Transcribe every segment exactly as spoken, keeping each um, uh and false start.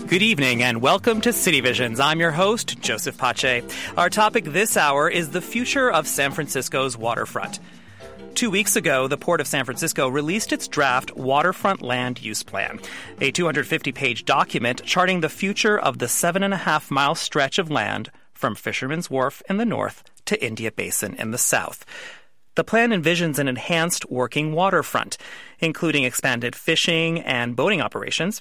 Good evening and welcome to City Visions. I'm your host, Joseph Pache. Our topic this hour is the future of San Francisco's waterfront. Two weeks ago, the Port of San Francisco released its draft Waterfront Land Use Plan, a two hundred fifty page document charting the future of the seven and a half mile stretch of land from Fisherman's Wharf in the north to India Basin in the south. The plan envisions an enhanced working waterfront, including expanded fishing and boating operations,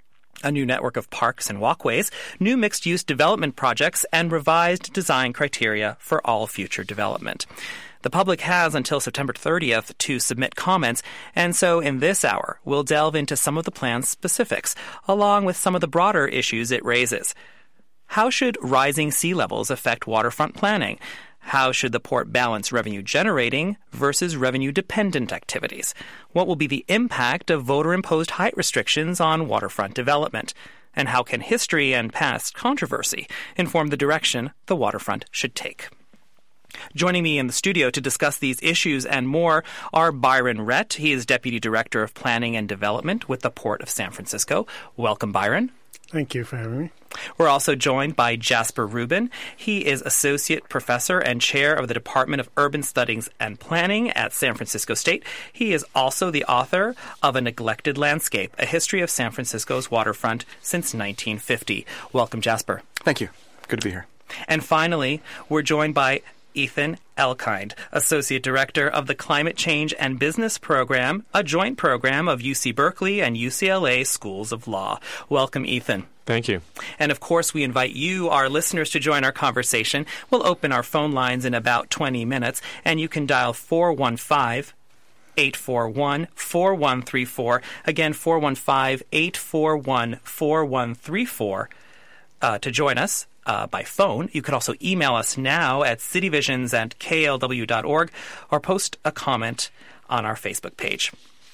a new network of parks and walkways, new mixed-use development projects, and revised design criteria for all future development. The public has until September thirtieth to submit comments, and so in this hour, we'll delve into some of the plan's specifics, along with some of the broader issues it raises. How should rising sea levels affect waterfront planning? How should the port balance revenue-generating versus revenue-dependent activities? What will be the impact of voter-imposed height restrictions on waterfront development? And how can history and past controversy inform the direction the waterfront should take? Joining me in the studio to discuss these issues and more are Byron Rett. He is Deputy Director of Planning and Development with the Port of San Francisco. Welcome, Byron. Thank you for having me. We're also joined by Jasper Rubin. He is Associate Professor and Chair of the Department of Urban Studies and Planning at San Francisco State. He is also the author of A Neglected Landscape, A History of San Francisco's Waterfront Since nineteen fifty. Welcome, Jasper. Thank you. Good to be here. And finally, we're joined by Ethan Elkind, Associate Director of the Climate Change and Business Program, a joint program of U C Berkeley and U C L A Schools of Law. Welcome, Ethan. Thank you. And of course, we invite you, our listeners, to join our conversation. We'll open our phone lines in about twenty minutes, and you can dial four one five, eight four one, four one three four. Again, four one five, eight four one, four one three four uh, to join us. Uh, by phone. You could also email us now at cityvisions at k l w dot org or post a comment on our Facebook page.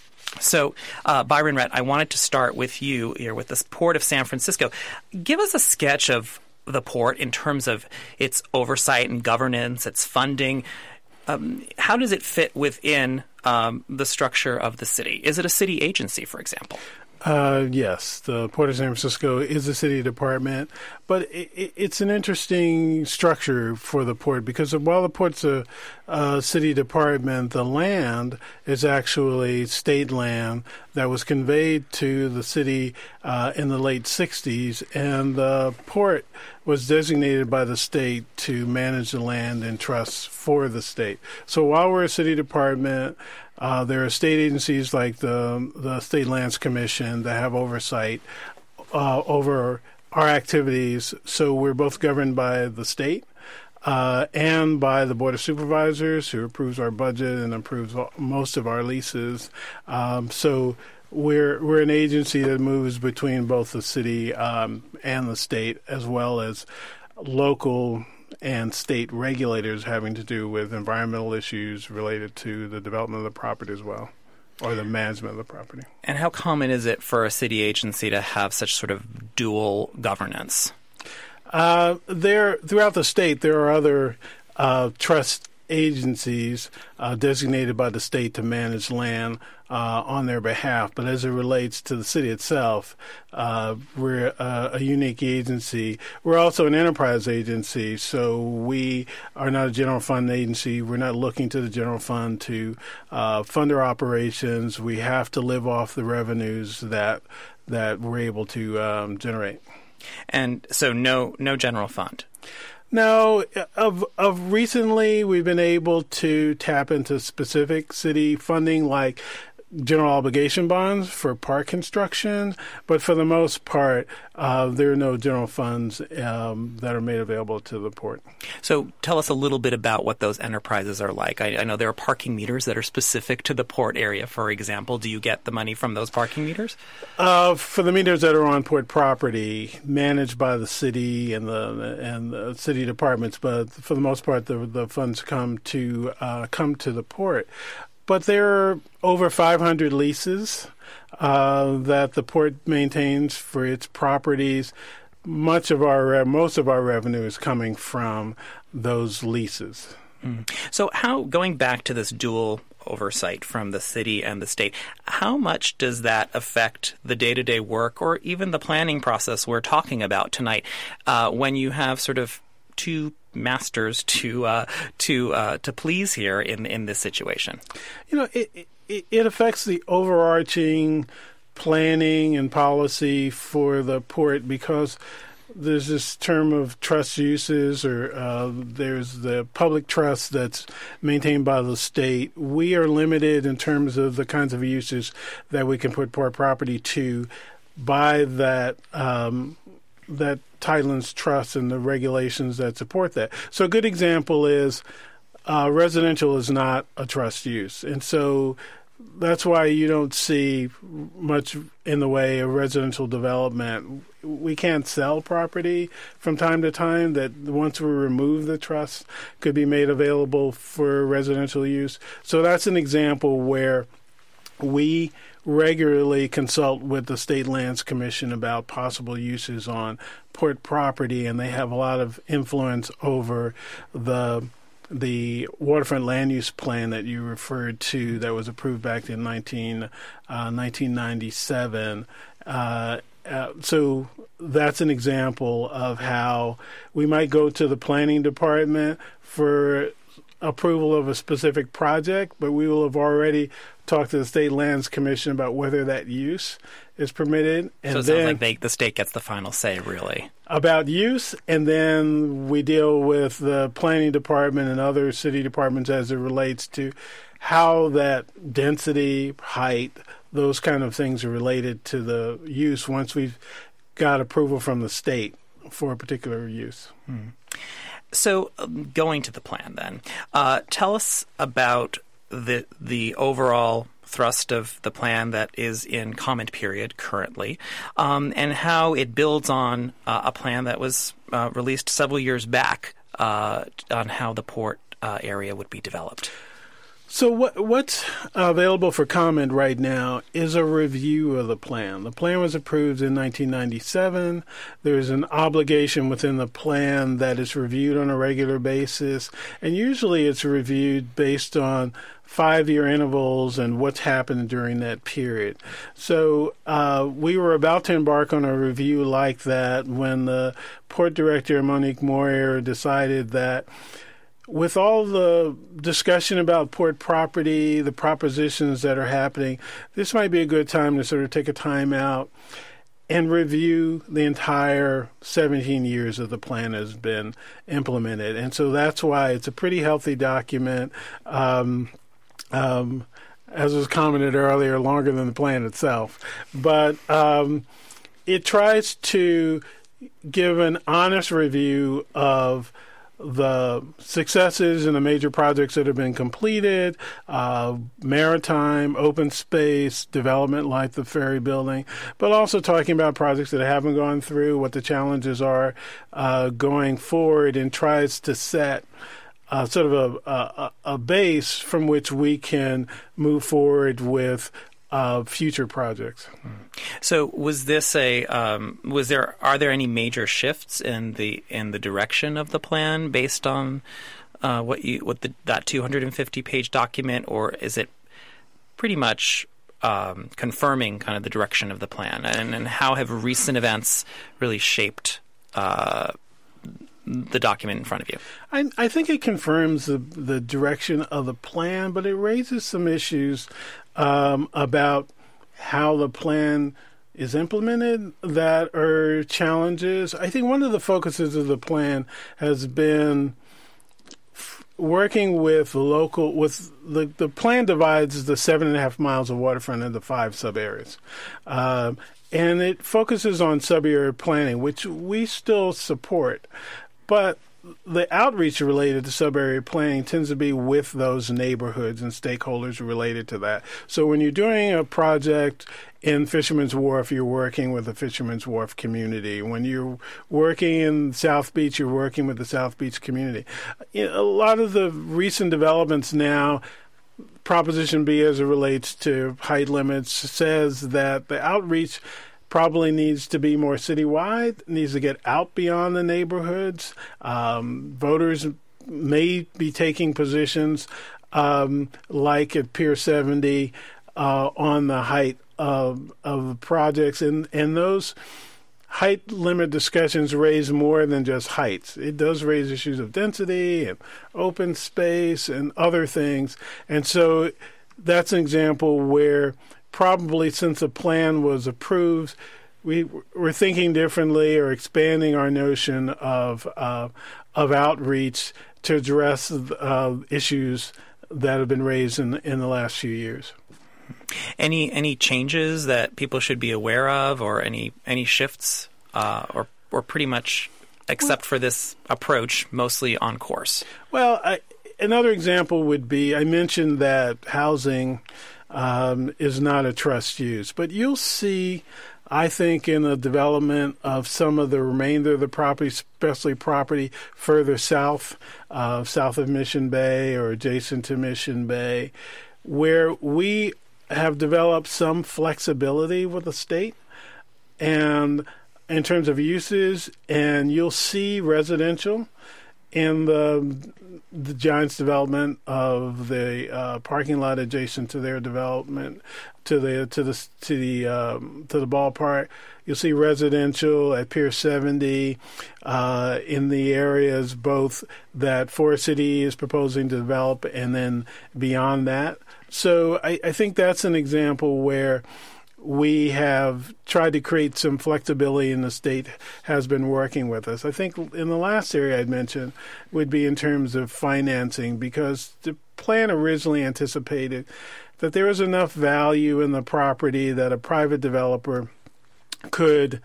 So, uh, Byron Rett, I wanted to start with you here with this Port of San Francisco. Give us a sketch of the port in terms of its oversight and governance, its funding. Um, how does it fit within um, the structure of the city? Is it a city agency, for example? Uh, yes, the Port of San Francisco is a city department, but it, it's an interesting structure for the port because while the port's a, a city department, the land is actually state land that was conveyed to the city uh, in the late sixties, and the port was designated by the state to manage the land and trusts for the state. So while we're a city department, Uh, there are state agencies like the the State Lands Commission that have oversight uh, over our activities. So we're both governed by the state uh, and by the Board of Supervisors, who approves our budget and approves all, most of our leases. Um, so we're we're an agency that moves between both the city um, and the state, as well as local and state regulators having to do with environmental issues related to the development of the property as well, or the management of the property. And how common is it for a city agency to have such sort of dual governance? Uh, there, throughout the state, there are other uh, trust agencies uh, designated by the state to manage land uh, on their behalf. But as it relates to the city itself, uh, we're uh, a unique agency. We're also an enterprise agency, so we are not a general fund agency. We're not looking to the general fund to uh, fund our operations. We have to live off the revenues that that we're able to um, generate. And so no no general fund? No, of of recently we've been able to tap into specific city funding like general obligation bonds for park construction, but for the most part, uh, there are no general funds um, that are made available to the port. So tell us a little bit about what those enterprises are like. I, I know there are parking meters that are specific to the port area, for example. Do you get the money from those parking meters? Uh, for the meters that are on port property, managed by the city and the and the city departments, but for the most part, the the funds come to uh, come to the port. But there are over five hundred leases uh, that the port maintains for its properties. Much of our, most of our revenue is coming from those leases. Mm. So how, going back to this dual oversight from the city and the state. How much does that affect the day-to-day work or even the planning process we're talking about tonight uh, when you have sort of two masters to uh, to uh, to please here in in this situation? You know, it it, it affects the overarching planning and policy for the port because there's this term of trust uses, or uh, there's the public trust that's maintained by the state. We are limited in terms of the kinds of uses that we can put port property to by that um, that Tidelands Trust and the regulations that support that. So a good example is uh, residential is not a trust use, and so that's why you don't see much in the way of residential development. We can't sell property from time to time that once we remove the trust could be made available for residential use. So that's an example where we regularly consult with the State Lands Commission about possible uses on port property, and they have a lot of influence over the the waterfront land use plan that you referred to that was approved back in nineteen, uh, nineteen ninety-seven. Uh, uh, so that's an example of how we might go to the planning department for approval of a specific project, but we will have already talked to the State Lands Commission about whether that use is permitted. And so it then, sounds like they, the state gets the final say, really. About use, and then we deal with the planning department and other city departments as it relates to how that density, height, those kind of things are related to the use once we've got approval from the state for a particular use. Hmm. So um, going to the plan then, uh, tell us about the the overall thrust of the plan that is in comment period currently, um, and how it builds on uh, a plan that was uh, released several years back uh, on how the port uh, area would be developed. So what, what's available for comment right now is a review of the plan. The plan was approved in nineteen ninety-seven. There's an obligation within the plan that is reviewed on a regular basis, and usually it's reviewed based on five-year intervals and what's happened during that period. So uh, we were about to embark on a review like that when the port director, Monique Moyer, decided that with all the discussion about port property, the propositions that are happening, this might be a good time to sort of take a time out and review the entire seventeen years that the plan has been implemented. And so that's why it's a pretty healthy document. Um, um, as was commented earlier, longer than the plan itself. But um, it tries to give an honest review of the successes and the major projects that have been completed, uh, maritime, open space, development like the ferry building, but also talking about projects that haven't gone through, what the challenges are uh, going forward, and tries to set uh, sort of a, a, a base from which we can move forward with Uh, future projects. So, was this a um, was there are there any major shifts in the in the direction of the plan based on uh, what you what the that two hundred fifty page document, or is it pretty much um, confirming kind of the direction of the plan, and, and how have recent events really shaped uh, the document in front of you? I, I think it confirms the the direction of the plan, but it raises some issues Um, about how the plan is implemented that are challenges. I think one of the focuses of the plan has been f- working with local, with the, the plan divides the seven and a half miles of waterfront into five sub-areas. Um, and it focuses on sub-area planning, which we still support. But the outreach related to sub-area planning tends to be with those neighborhoods and stakeholders related to that. So when you're doing a project in Fisherman's Wharf, you're working with the Fisherman's Wharf community. When you're working in South Beach, you're working with the South Beach community. You know, a lot of the recent developments now, Proposition B as it relates to height limits, says that the outreach probably needs to be more citywide, needs to get out beyond the neighborhoods. Um, voters may be taking positions um, like at Pier seventy, uh, on the height of of the projects, and and those height limit discussions raise more than just heights. It does raise issues of density and open space and other things. And so that's an example where probably since the plan was approved, we were thinking differently or expanding our notion of uh, of outreach to address uh, issues that have been raised in in the last few years. Any any changes that people should be aware of, or any any shifts, uh, or or pretty much, except for this approach, mostly on course? Well, I, another example would be, I mentioned that housing um, is not a trust use, but you'll see, I think, in the development of some of the remainder of the property, especially property further south, uh, south of Mission Bay or adjacent to Mission Bay, where we have developed some flexibility with the state and in terms of uses, and you'll see residential in the the Giants development of the uh, parking lot adjacent to their development to the to the to the um, to the ballpark. You'll see residential at Pier seventy uh, in the areas both that Forest City is proposing to develop, and then beyond that. So I, I think that's an example where we have tried to create some flexibility, and the state has been working with us. I think in the last area I'd mentioned would be in terms of financing, because the plan originally anticipated that there was enough value in the property that a private developer could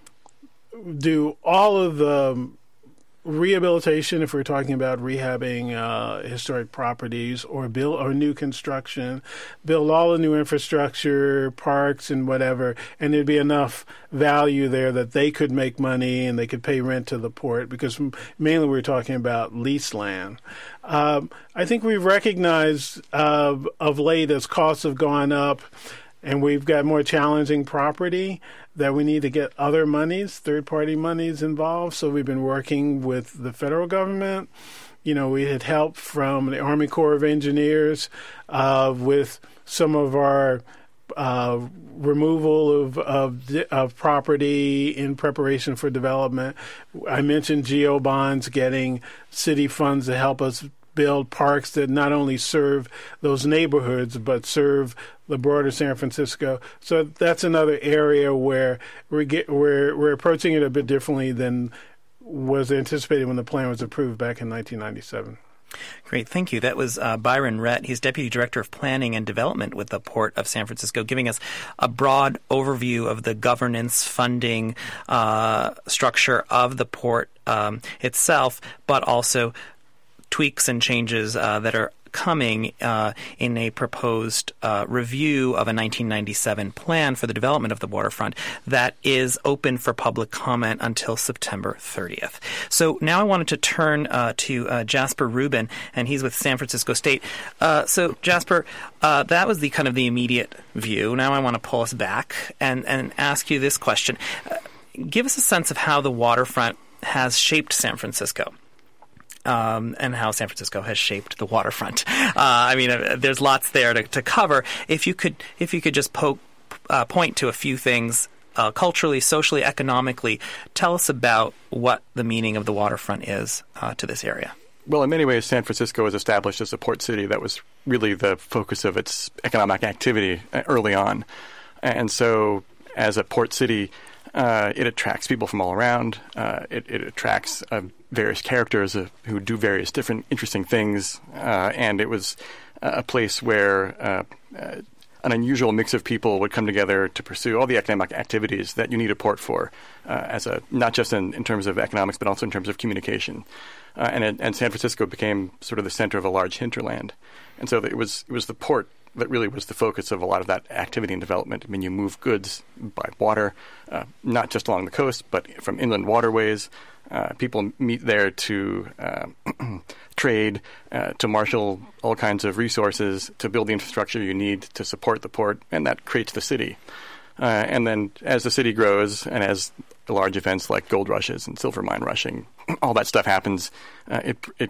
do all of the rehabilitation, if we're talking about rehabbing uh, historic properties, or build or new construction, build all the new infrastructure, parks and whatever, and there'd be enough value there that they could make money and they could pay rent to the port, because mainly we're talking about leased land. Um, I think we've recognized uh, of late, as costs have gone up and we've got more challenging property, that we need to get other monies, third-party monies involved. So we've been working with the federal government. You know, we had help from the Army Corps of Engineers uh, with some of our uh, removal of, of of property in preparation for development. I mentioned GEO bonds, getting city funds to help us build parks that not only serve those neighborhoods but serve the broader San Francisco. So that's another area where we get we're we're approaching it a bit differently than was anticipated when the plan was approved back in nineteen ninety-seven. Great, thank you. That was uh, Byron Rett. He's Deputy Director of Planning and Development with the Port of San Francisco, giving us a broad overview of the governance, funding uh, structure of the port um, itself, but also tweaks and changes uh, that are coming uh, in a proposed uh, review of a nineteen ninety-seven plan for the development of the waterfront that is open for public comment until September thirtieth. So now I wanted to turn uh, to uh, Jasper Rubin, and he's with San Francisco State. Uh, so Jasper, uh, that was the kind of the immediate view. Now I want to pull us back and, and ask you this question. Uh, give us a sense of how the waterfront has shaped San Francisco. Um, and how San Francisco has shaped the waterfront. Uh, I mean, uh, there's lots there to, to cover. If you could, if you could just poke, uh, point to a few things uh, culturally, socially, economically, tell us about what the meaning of the waterfront is uh, to this area. Well, in many ways, San Francisco was established as a port city that was really the focus of its economic activity early on, and so as a port city, uh, it attracts people from all around. Uh, it, it attracts uh, various characters uh, who do various different interesting things, uh, and it was uh, a place where uh, uh, an unusual mix of people would come together to pursue all the economic activities that you need a port for, uh, as a not just in, in terms of economics, but also in terms of communication. Uh, and, it, and San Francisco became sort of the center of a large hinterland, and so it was it was the port that really was the focus of a lot of that activity and development. I mean, you move goods by water, uh, not just along the coast, but from inland waterways. Uh, people meet there to uh, trade, uh, to marshal all kinds of resources, to build the infrastructure you need to support the port, and that creates the city. Uh, and then as the city grows, and as large events like gold rushes and silver mine rushing, all that stuff happens, uh, it, it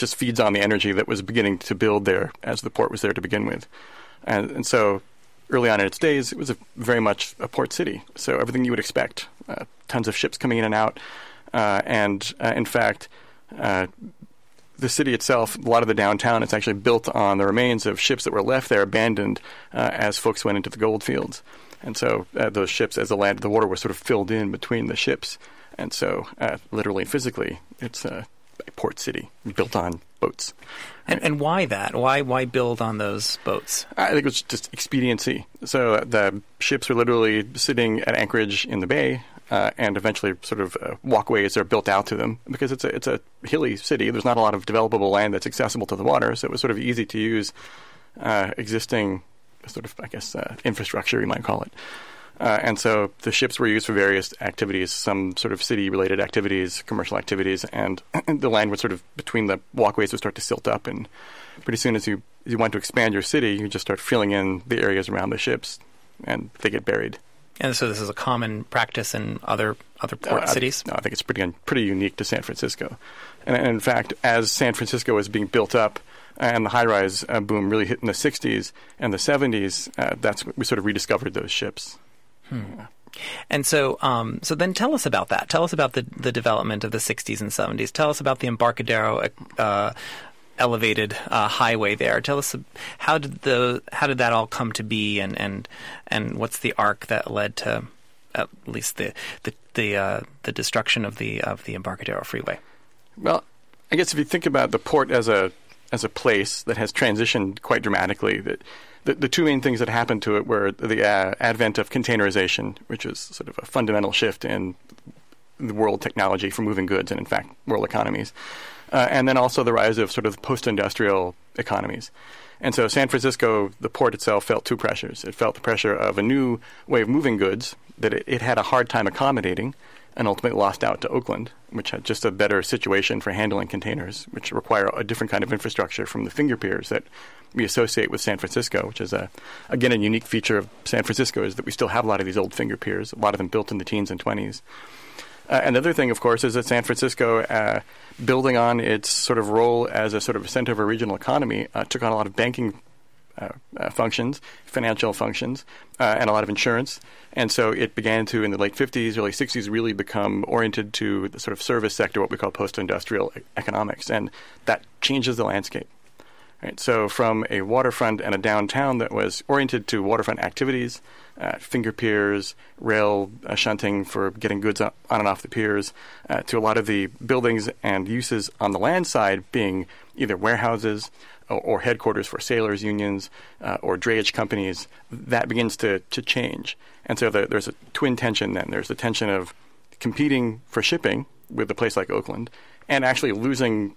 just feeds on the energy that was beginning to build there as the port was there to begin with. And, and so early on in its days, it was a, very much a port city. So everything you would expect, uh, tons of ships coming in and out. Uh, and uh, in fact, uh, the city itself, a lot of the downtown, it's actually built on the remains of ships that were left there abandoned uh, as folks went into the gold fields. And so uh, those ships, as the land, the water was sort of filled in between the ships. And so uh, literally and physically, it's a port city built on boats. And, and why that? Why why build on those boats? I think it was just expediency. So uh, the ships were literally sitting at anchorage in the bay, uh, and eventually sort of uh, walkways are built out to them because it's a it's a hilly city. There's not a lot of developable land that's accessible to the water, so it was sort of easy to use uh, existing sort of, I guess, uh, infrastructure, you might call it. Uh, and so the ships were used for various activities, some sort of city-related activities, commercial activities, and the land would sort of, between the walkways, would start to silt up. And pretty soon as you, you want to expand your city, you just start filling in the areas around the ships, and they get buried. And so this is a common practice in other other port uh, cities? No, I think it's pretty pretty unique to San Francisco. And, and in fact, as San Francisco was being built up, and the high-rise uh, boom really hit in the sixties and the seventies, uh, that's when we sort of rediscovered those ships. Hmm. And so um, so then tell us about that. Tell us about the, the development of the sixties and seventies. Tell us about the Embarcadero uh, elevated uh, highway there. Tell us how did the how did that all come to be, and and, and what's the arc that led to at least the the the, uh, the destruction of the of the Embarcadero Freeway? Well, I guess if you think about the port as a as a place that has transitioned quite dramatically, that The, the two main things that happened to it were the uh, advent of containerization, which is sort of a fundamental shift in the world technology for moving goods and, in fact, world economies. Uh, and then also the rise of sort of post-industrial economies. And so San Francisco, the port itself, felt two pressures. It felt the pressure of a new way of moving goods that it, it had a hard time accommodating, and ultimately lost out to Oakland, which had just a better situation for handling containers, which require a different kind of infrastructure from the finger piers that we associate with San Francisco, which is, a, again, a unique feature of San Francisco is that we still have a lot of these old finger piers, a lot of them built in the teens and twenties. Uh, and the other thing, of course, is that San Francisco, uh, building on its sort of role as a sort of center of a regional economy, uh, took on a lot of banking Uh, uh, functions, financial functions, uh, and a lot of insurance. And so it began to, in the late fifties, early sixties, really become oriented to the sort of service sector, what we call post-industrial e- economics. And that changes the landscape. Right? So from a waterfront and a downtown that was oriented to waterfront activities, uh, finger piers, rail uh, shunting for getting goods on, on and off the piers, uh, to a lot of the buildings and uses on the land side being either warehouses or headquarters for sailors' unions uh, or drayage companies, that begins to, to change. And so the, there's a twin tension then. There's the tension of competing for shipping with a place like Oakland and actually losing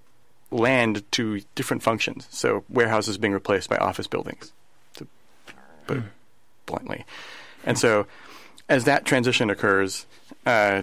land to different functions. So warehouses being replaced by office buildings, to put it bluntly. And so as that transition occurs, uh,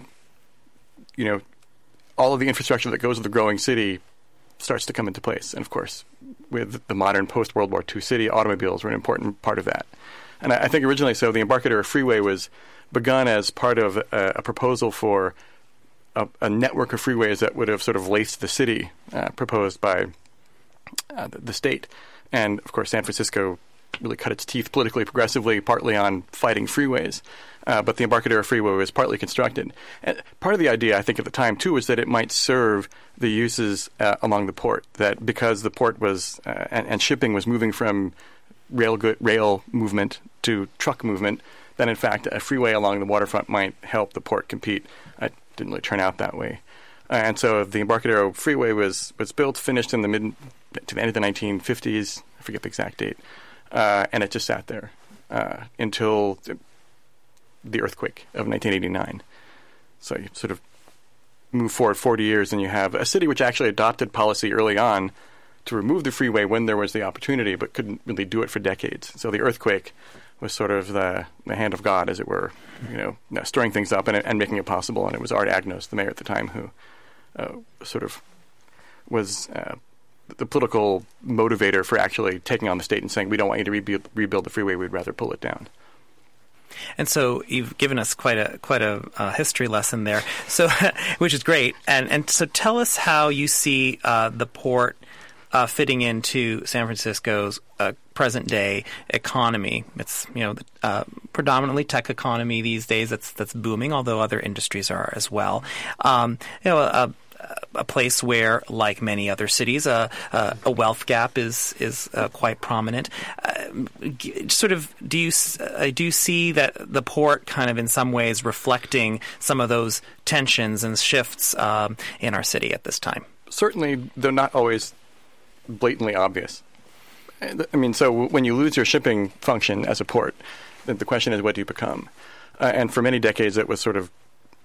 you know, all of the infrastructure that goes with the growing city starts to come into place. And of course, with the modern post-World War Two city, automobiles were an important part of that. And I, I think originally, so the Embarcadero Freeway was begun as part of a, a proposal for a, a network of freeways that would have sort of laced the city, uh, proposed by uh, the, the state. And of course, San Francisco really cut its teeth politically, progressively, partly on fighting freeways. Uh, but the Embarcadero Freeway was partly constructed. And part of the idea, I think, at the time, too, was that it might serve the uses uh, along the port, that because the port was, uh, and, and shipping was moving from rail go- rail movement to truck movement, then, in fact, a freeway along the waterfront might help the port compete. It didn't really turn out that way. Uh, and so the Embarcadero Freeway was, was built, finished in the mid to the end of the nineteen fifties, I forget the exact date, uh, and it just sat there uh, until the earthquake of nineteen eighty-nine. So you sort of move forward forty years and you have a city which actually adopted policy early on to remove the freeway when there was the opportunity, but couldn't really do it for decades. So the earthquake was sort of the, the hand of God, as it were, you know, stirring things up and, and making it possible. And it was Art Agnos, the mayor at the time, who uh, sort of was uh, the political motivator for actually taking on the state and saying, we don't want you to rebuild, rebuild the freeway, we'd rather pull it down. And so you've given us quite a quite a uh, history lesson there, so which is great. And and so tell us how you see uh, the port uh, fitting into San Francisco's uh, present day economy. It's you know uh, predominantly tech economy these days. That's that's booming, although other industries are as well. Um, you know. A, a place where, like many other cities, uh, uh, a wealth gap is is uh, quite prominent. Uh, sort of, do you uh, do you see that the port kind of in some ways reflecting some of those tensions and shifts um, in our city at this time? Certainly, they're not always blatantly obvious. I mean, so when you lose your shipping function as a port, then the question is, what do you become? Uh, and for many decades, it was sort of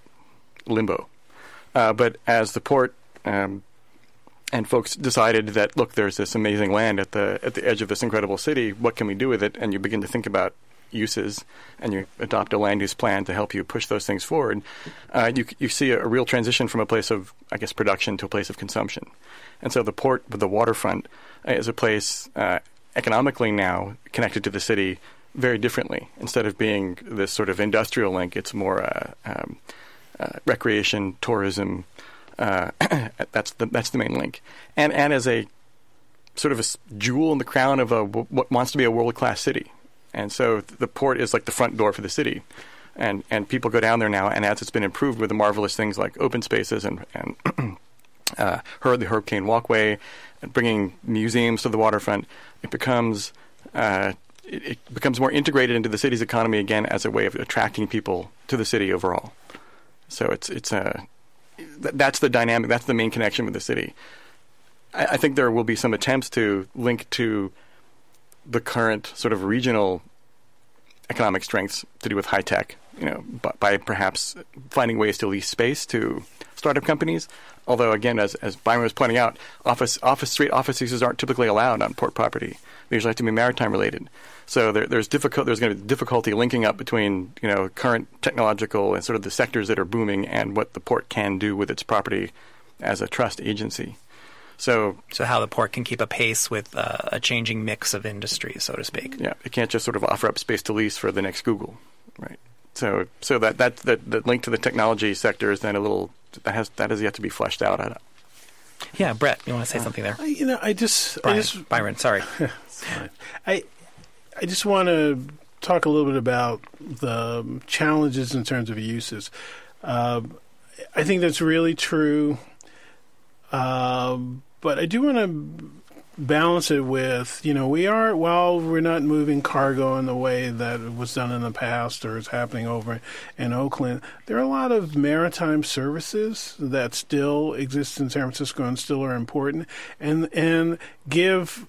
limbo. Uh, but as the port um, and folks decided that, look, there's this amazing land at the at the edge of this incredible city, what can we do with it? And you begin to think about uses, and you adopt a land use plan to help you push those things forward. Uh, you you see a, a real transition from a place of, I guess, production to a place of consumption. And so the port, the waterfront, uh, is a place uh, economically now connected to the city very differently. Instead of being this sort of industrial link, it's more uh, um, Uh, recreation, tourism, uh, that's the that's the main link, and and as a sort of a jewel in the crown of a what wants to be a world class city, and so the port is like the front door for the city, and and people go down there now, and as it's been improved with the marvelous things like open spaces and and uh, Herb the Herb Caen Walkway, and bringing museums to the waterfront, it becomes uh, it, it becomes more integrated into the city's economy again as a way of attracting people to the city overall. So it's it's a that's the dynamic. That's the main connection with the city. I, I think there will be some attempts to link to the current sort of regional economic strengths to do with high tech. You know, by, by perhaps finding ways to lease space to startup companies. Although again, as as Byron was pointing out, office office street office uses aren't typically allowed on port property. They usually have to be maritime related. So there, there's difficult. There's going to be difficulty linking up between you know current technological and sort of the sectors that are booming and what the port can do with its property as a trust agency. So, so how the port can keep a pace with uh, a changing mix of industries, so to speak. Yeah, it can't just sort of offer up space to lease for the next Google, right? So, so that that that, that link to the technology sector is then a little that has that has yet to be fleshed out. Yeah, Brett, you want to say uh, something there? I, you know, I just, Brian, I just Byron, sorry. I. I just want to talk a little bit about the challenges in terms of uses. Uh, I think that's really true, uh, but I do want to balance it with, you know, we are, while we're not moving cargo in the way that was done in the past or is happening over in Oakland, there are a lot of maritime services that still exist in San Francisco and still are important and, and give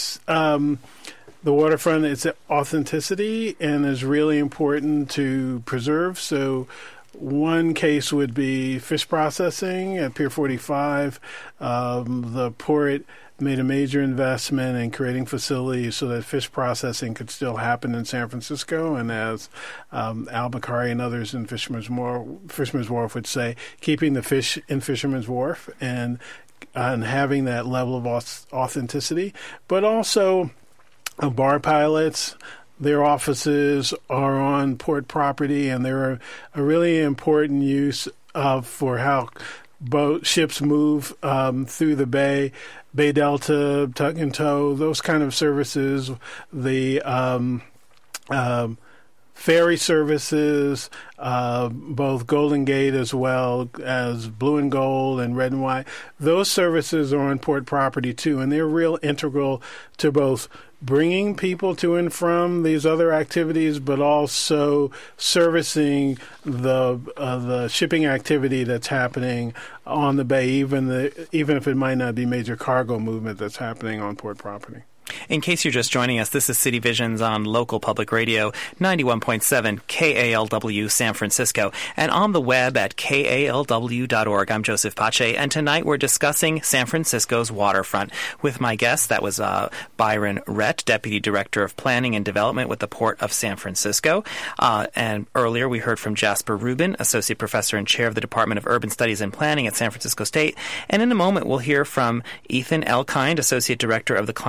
um, the waterfront its authenticity and is really important to preserve. So one case would be fish processing at Pier forty-five. Um, the port made a major investment in creating facilities so that fish processing could still happen in San Francisco. And as um, Al Bakari and others in Fisherman's Wharf, Fisherman's Wharf would say, keeping the fish in Fisherman's Wharf and, and having that level of authenticity. But also uh, bar pilots, their offices are on port property, and they're a, a really important use of for how boat ships move um, through the bay, Bay Delta, tug and tow, those kind of services, the um, um, ferry services, uh, both Golden Gate as well as Blue and Gold and Red and White. Those services are on port property too, and they're real integral to both bringing people to and from these other activities, but also servicing the uh, the shipping activity that's happening on the bay, even the even if it might not be major cargo movement that's happening on port property. In case you're just joining us, this is City Visions on local public radio, ninety-one point seven K A L W San Francisco, and on the web at K A L W dot org. I'm Joseph Pache, and tonight we're discussing San Francisco's waterfront with my guest. That was uh, Byron Rett, Deputy Director of Planning and Development with the Port of San Francisco. Uh, and earlier we heard from Jasper Rubin, Associate Professor and Chair of the Department of Urban Studies and Planning at San Francisco State. And in a moment we'll hear from Ethan Elkind, Associate Director of the Climate Change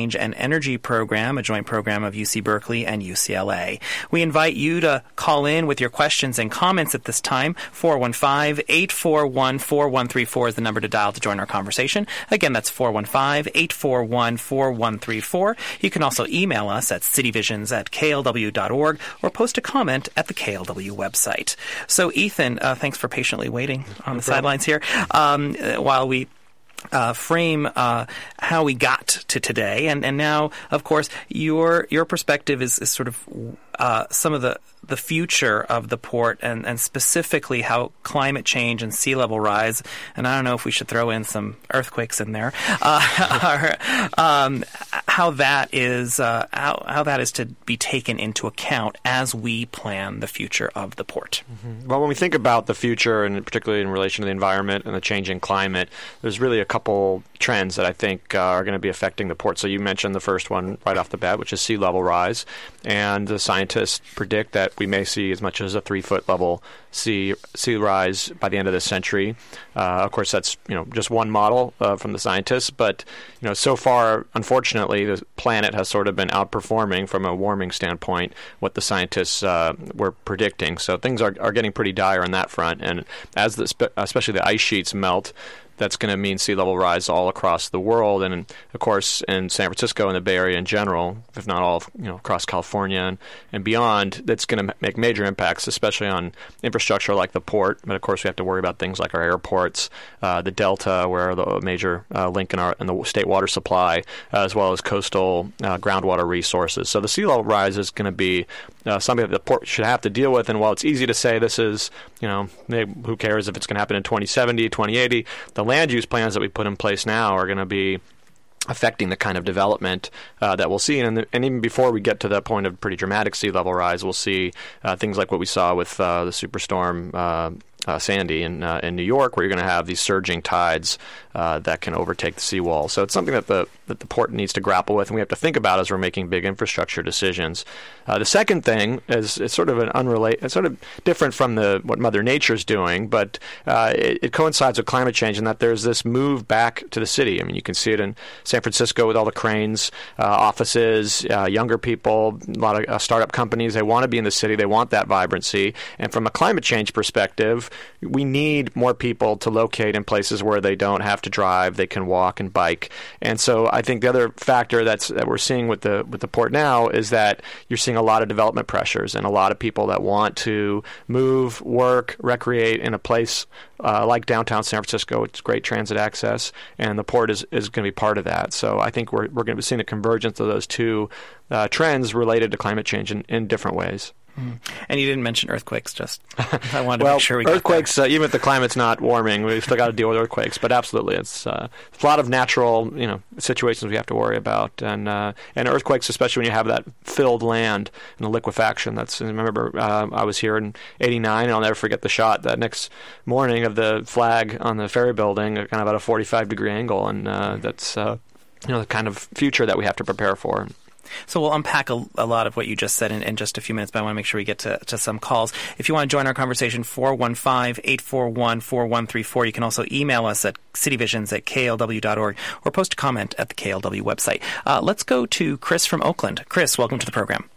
Change and Energy Program, a joint program of U C Berkeley and U C L A. We invite you to call in with your questions and comments at this time. four one five, eight four one, four one three four is the number to dial to join our conversation. Again, that's four one five, eight four one, four one three four. You can also email us at cityvisions at k l w dot org or post a comment at the K L W website. So, Ethan, uh, thanks for patiently waiting on no the problem. sidelines here um, while we Uh, frame uh, how we got to today, and, and now, of course, your your perspective is, is sort of uh, some of the, the future of the port, and, and specifically how climate change and sea level rise, and I don't know if we should throw in some earthquakes in there, uh, are, um, how that is uh, how, how that is to be taken into account as we plan the future of the port. Mm-hmm. Well, when we think about the future, and particularly in relation to the environment and the changing climate, there's really a couple trends that I think uh, are going to be affecting the port. So you mentioned the first one right off the bat, which is sea level rise. And the scientists predict that we may see as much as a three-foot level sea sea rise by the end of this century. Uh, of course, that's you know just one model uh, from the scientists, but you know so far, unfortunately, the planet has sort of been outperforming from a warming standpoint what the scientists uh, were predicting. So things are are getting pretty dire on that front, and as the spe- especially the ice sheets melt, that's going to mean sea level rise all across the world, and of course in San Francisco and the Bay Area in general, if not all, you know, across California and, and beyond. That's going to make major impacts, especially on infrastructure like the port. But of course, we have to worry about things like our airports, uh, the Delta, where the major uh, link in our in the state water supply, uh, as well as coastal uh, groundwater resources. So the sea level rise is going to be uh, something that the port should have to deal with. And while it's easy to say this is, you know, maybe, who cares if it's going to happen in twenty seventy, twenty eighty, the land use plans that we put in place now are going to be affecting the kind of development uh, that we'll see. And, the, and even before we get to that point of pretty dramatic sea level rise, we'll see uh, things like what we saw with uh, the superstorm uh, uh, Sandy in uh, in New York, where you're going to have these surging tides uh, that can overtake the seawall. So it's something that the that the port needs to grapple with, and we have to think about as we're making big infrastructure decisions. Uh, the second thing is it's sort of an unrelated, it's sort of different from the what Mother Nature's doing, but uh, it, it coincides with climate change in that there's this move back to the city. I mean, you can see it in San Francisco with all the cranes, uh, offices, uh, younger people, a lot of uh, startup companies. They want to be in the city. They want that vibrancy. And from a climate change perspective, we need more people to locate in places where they don't have to drive. They can walk and bike. And so I think the other factor that's that we're seeing with the with the port now is that you're seeing a lot of development pressures and a lot of people that want to move, work, recreate in a place uh, like downtown San Francisco. It's great transit access, and the port is, is going to be part of that. So I think we're we're going to be seeing a convergence of those two uh, trends related to climate change in, in different ways. Mm. And you didn't mention earthquakes, just I wanted to well, make sure we earthquakes, uh, even if the climate's not warming, we've still got to deal with earthquakes. But absolutely, it's, uh, it's a lot of natural, you know, situations we have to worry about, and uh, and earthquakes, especially when you have that filled land and the liquefaction. That's I remember uh, I was here in eighty-nine, and I'll never forget the shot that next morning of the flag on the ferry building, kind of at a forty-five degree angle, and uh, that's uh, you know the kind of future that we have to prepare for. So we'll unpack a, a lot of what you just said in, in just a few minutes, but I want to make sure we get to, to some calls. If you want to join our conversation, four one five, eight four one, four one three four. You can also email us at cityvisions at k l w dot org or post a comment at the K L W website. Uh, let's go to Chris from Oakland. Chris, welcome to the program.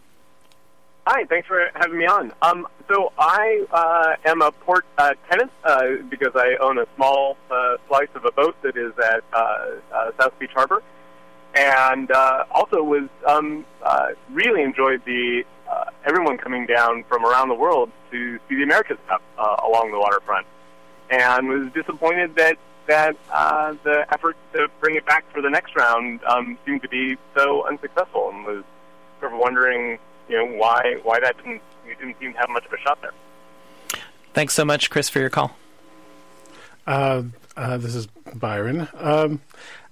Hi, thanks for having me on. Um, so I uh, am a port uh, tenant uh, because I own a small uh, slice of a boat that is at uh, uh, South Beach Harbor. And uh, also was um, uh, really enjoyed the uh, everyone coming down from around the world to see the America's Cup uh, along the waterfront, and was disappointed that that uh, the effort to bring it back for the next round um, seemed to be so unsuccessful, and was sort of wondering, you know, why why that didn't we didn't seem to have much of a shot there. Thanks so much, Chris, for your call. Uh, uh, this is Byron. Um,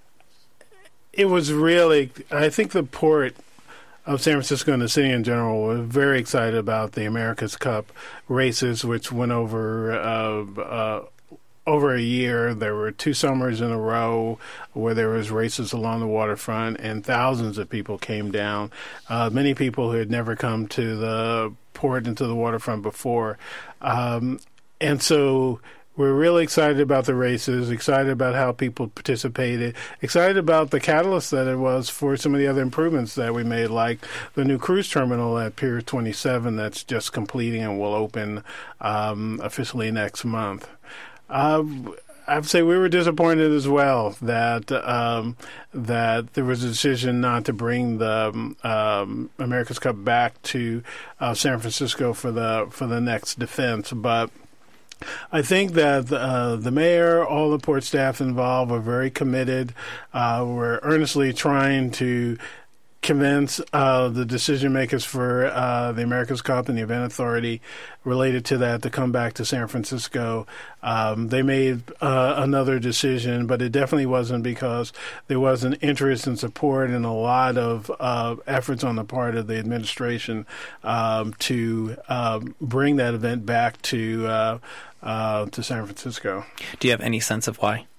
It was really, I think the port of San Francisco and the city in general were very excited about the America's Cup races, which went over uh, uh, over a year. There were two summers in a row where there was races along the waterfront, and thousands of people came down. Uh, many people who had never come to the port and to the waterfront before. Um, and so we're really excited about the races, excited about how people participated, excited about the catalyst that it was for some of the other improvements that we made, like the new cruise terminal at Pier twenty-seven that's just completing and will open um, officially next month. Uh, I would say we were disappointed as well that um, that there was a decision not to bring the um, America's Cup back to uh, San Francisco for the for the next defense. But I think that uh, the mayor, all the port staff involved, are very committed. Uh, we're earnestly trying to convince uh, the decision makers for uh, the America's Cup and the event authority related to that to come back to San Francisco. Um, they made uh, another decision, but it definitely wasn't because there was an interest and support and a lot of uh, efforts on the part of the administration um, to uh, bring that event back to uh, uh, to San Francisco. Do you have any sense of why?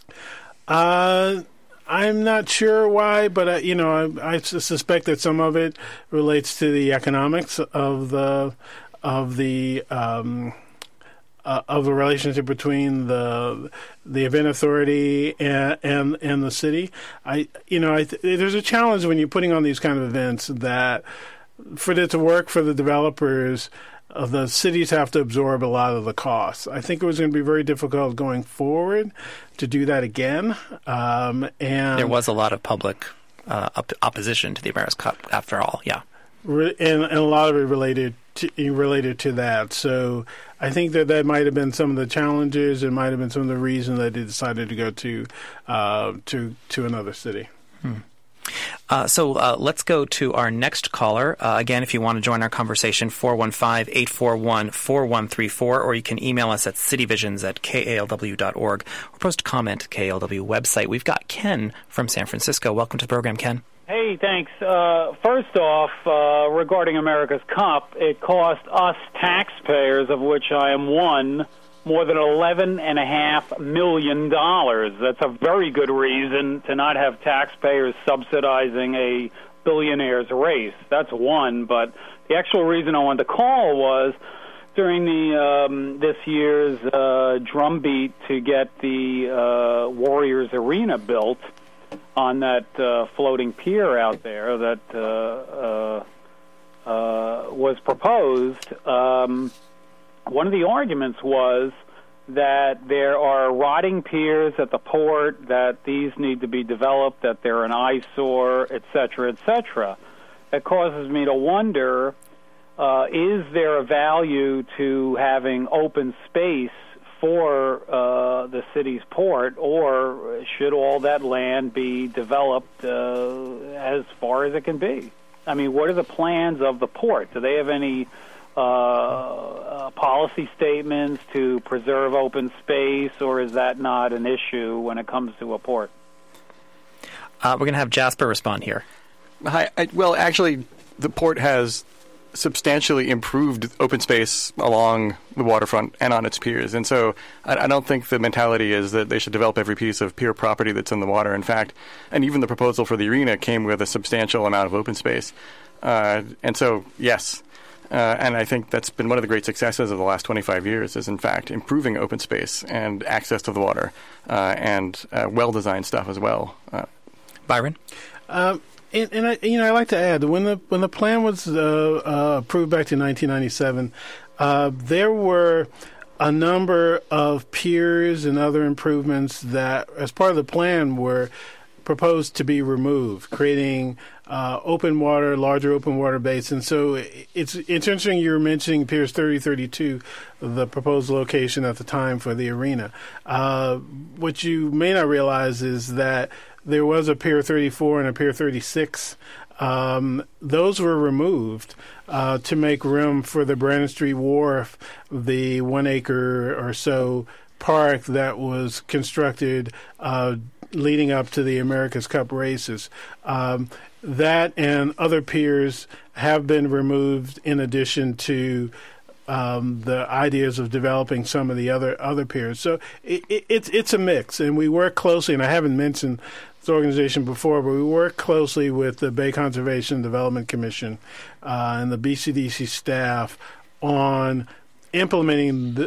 Uh I'm not sure why, but uh, you know, I, I suspect that some of it relates to the economics of the of the um, uh, of the relationship between the the event authority and and, and the city. I you know, I th- there's a challenge when you're putting on these kind of events that for it to work for the developers. Uh, the cities have to absorb a lot of the costs. I think it was going to be very difficult going forward to do that again. Um, and there was a lot of public uh, op- opposition to the America's Cup, after all. Yeah, re- and, and a lot of it related to, related to that. So I think that that might have been some of the challenges. It might have been some of the reasons that they decided to go to uh, to to another city. Hmm. Uh, so uh, let's go to our next caller. Uh, again, if you want to join our conversation, four one five, eight four one, four one three four, or you can email us at cityvisions at K A L W dot org or post a comment at K A L W website. We've got Ken from San Francisco. Welcome to the program, Ken. Hey, thanks. Uh, first off, uh, regarding America's Cup, it cost us taxpayers, of which I am one, more than eleven and a half million dollars. That's a very good reason to not have taxpayers subsidizing a billionaire's race. That's one. But the actual reason I wanted to call was during the um, this year's uh, drumbeat to get the uh, Warriors Arena built on that uh, floating pier out there that uh, uh, uh, was proposed. Um, One of the arguments was that there are rotting piers at the port, that these need to be developed, that they're an eyesore, et cetera, et cetera. That causes me to wonder, uh, is there a value to having open space for uh, the city's port, or should all that land be developed uh, as far as it can be? I mean, what are the plans of the port? Do they have any Uh, uh, policy statements to preserve open space, or is that not an issue when it comes to a port? Uh, we're going to have Jasper respond here. Hi. I, well, actually, the port has substantially improved open space along the waterfront and on its piers. And so I, I don't think the mentality is that they should develop every piece of pier property that's in the water. In fact, and even the proposal for the arena came with a substantial amount of open space. Uh, and so, yes. Uh, and I think that's been one of the great successes of the last twenty-five years is, in fact, improving open space and access to the water uh, and uh, well-designed stuff as well. Uh, Byron? Um, and, and I, you know, I like to add, when the when the plan was uh, uh, approved back in nineteen ninety-seven, uh, there were a number of piers and other improvements that, as part of the plan, were proposed to be removed, creating uh, open water, larger open water basins. So it's it's interesting you were mentioning Piers thirty thirty-two, the proposed location at the time for the arena. Uh, what you may not realize is that there was a Pier thirty-four and a Pier thirty-six. Um, those were removed uh, to make room for the Brandon Street Wharf, the one acre or so park that was constructed uh, leading up to the America's Cup races. Um, that and other piers have been removed in addition to um, the ideas of developing some of the other other piers. So it, it, it's it's a mix, and we work closely, and I haven't mentioned this organization before, but we work closely with the Bay Conservation Development Commission uh, and the B C D C staff on implementing the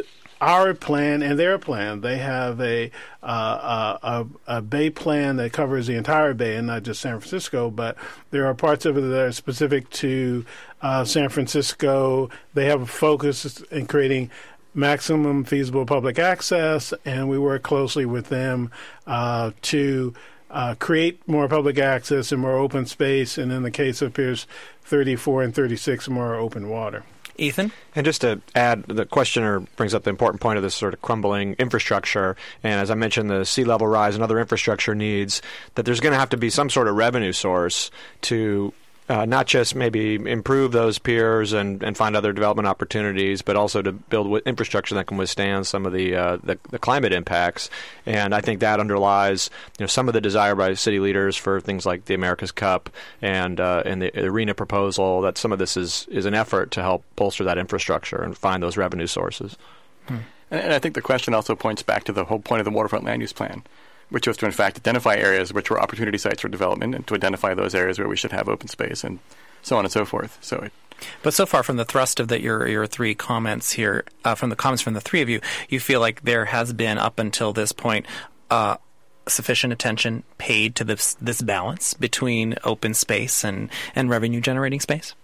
our plan and their plan. They have a, uh, a a bay plan that covers the entire bay and not just San Francisco, but there are parts of it that are specific to uh, San Francisco. They have a focus in creating maximum feasible public access, and we work closely with them uh, to uh, create more public access and more open space, and in the case of Piers thirty-four and thirty-six, more open water. Ethan? And just to add, the questioner brings up the important point of this sort of crumbling infrastructure. And as I mentioned, the sea level rise and other infrastructure needs, that there's going to have to be some sort of revenue source to uh, not just maybe improve those piers and, and find other development opportunities, but also to build w- infrastructure that can withstand some of the, uh, the the climate impacts. And I think that underlies, you know, some of the desire by city leaders for things like the America's Cup and uh, and the arena proposal. That some of this is is an effort to help bolster that infrastructure and find those revenue sources. Hmm. And, and I think the question also points back to the whole point of the waterfront land use plan, which was to, in fact, identify areas which were opportunity sites for development and to identify those areas where we should have open space and so on and so forth. So, it, But so far from the thrust of the, your your three comments here, uh, from the comments from the three of you, you feel like there has been, up until this point, uh, sufficient attention paid to this this balance between open space and, and revenue-generating space?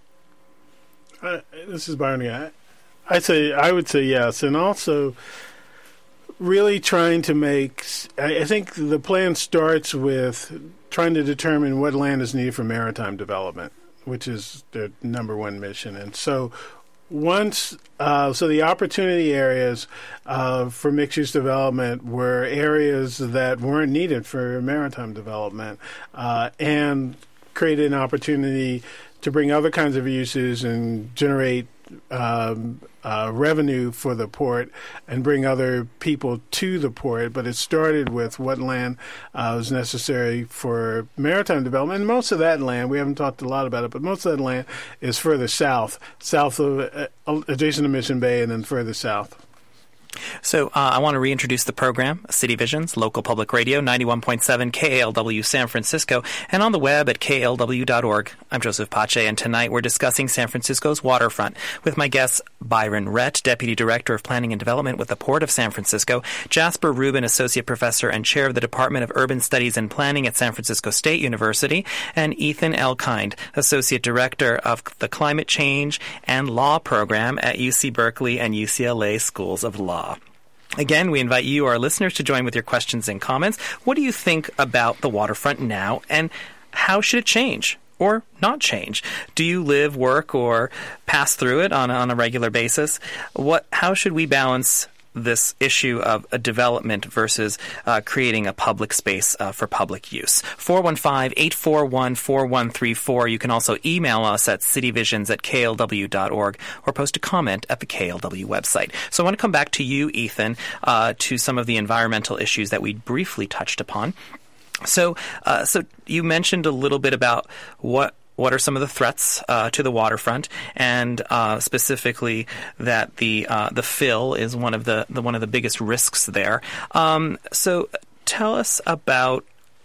Uh, this is Byron again. I say I would say yes, and also really trying to make, I think the plan starts with trying to determine what land is needed for maritime development, which is their number one mission. And so once, uh, so the opportunity areas uh, for mixed-use development were areas that weren't needed for maritime development uh, and created an opportunity to bring other kinds of uses and generate Um, uh, revenue for the port and bring other people to the port. But it started with what land uh, was necessary for maritime development. And most of that land, we haven't talked a lot about it, but most of that land is further south, south of uh, adjacent to Mission Bay and then further south. So uh, I want to reintroduce the program, City Visions, local public radio, ninety-one point seven K A L W San Francisco, and on the web at K L W dot org. I'm Joseph Pace, and tonight we're discussing San Francisco's waterfront with my guests Byron Rett, Deputy Director of Planning and Development with the Port of San Francisco, Jasper Rubin, Associate Professor and Chair of the Department of Urban Studies and Planning at San Francisco State University, and Ethan Elkind, Associate Director of the Climate Change and Law Program at U C Berkeley and U C L A Schools of Law. Again, we invite you, our listeners, to join with your questions and comments. What do you think about the waterfront now, and how should it change or not change? Do you live, work, or pass through it on, on a regular basis? What? How should we balance this issue of a development versus uh, creating a public space uh, for public use? four one five, eight four one, four one three four. You can also email us at cityvisions at K L W dot org or post a comment at the K L W website. So I want to come back to you, Ethan, uh, to some of the environmental issues that we briefly touched upon. So, uh, so you mentioned a little bit about what What are some of the threats uh, to the waterfront, and uh, specifically that the uh, the fill is one of the, the one of the biggest risks there. Um, so, tell us about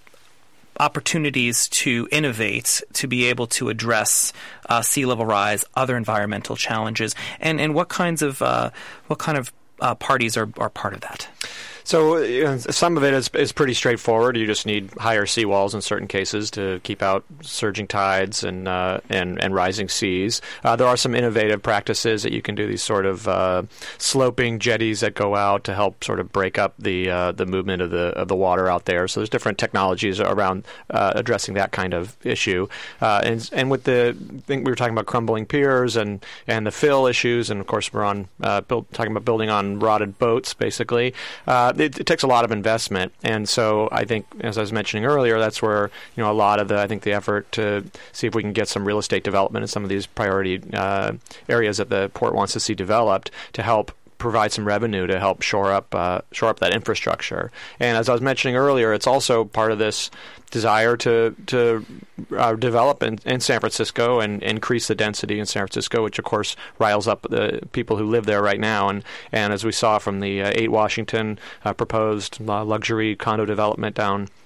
opportunities to innovate to be able to address uh, sea level rise, other environmental challenges, and, and what kinds of uh, what kind of uh, parties are, are part of that. So you know, some of it is, is pretty straightforward. You just need higher seawalls in certain cases to keep out surging tides and uh, and, and rising seas. Uh, there are some innovative practices that you can do, these sort of uh, sloping jetties that go out to help sort of break up the uh, the movement of the of the water out there. So there's different technologies around uh, addressing that kind of issue. Uh, and and with the thing we were talking about, crumbling piers and, and the fill issues, and of course we're on uh, build, talking about building on rotted boats, basically. Uh, It, it takes a lot of investment, and so I think, as I was mentioning earlier, that's where you know a lot of the I think the effort to see if we can get some real estate development in some of these priority uh, areas that the port wants to see developed to help provide some revenue to help shore up uh, shore up that infrastructure. And as I was mentioning earlier, it's also part of this desire to to uh, develop in, in San Francisco and increase the density in San Francisco, which of course riles up the people who live there right now. And and as we saw from the uh, eight Washington uh, proposed uh, luxury condo development down